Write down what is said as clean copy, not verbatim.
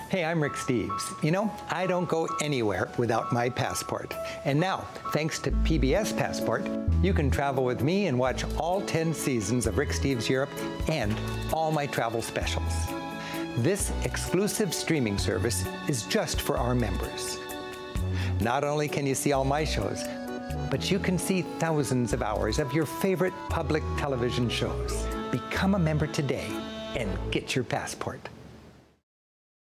Hey, I'm Rick Steves. You know, I don't go anywhere without my passport. And now, thanks to PBS Passport, you can travel with me and watch all 10 seasons of Rick Steves Europe and all my travel specials. This exclusive streaming service is just for our members. Not only can you see all my shows, but you can see thousands of hours of your favorite public television shows. Become a member today and get your passport.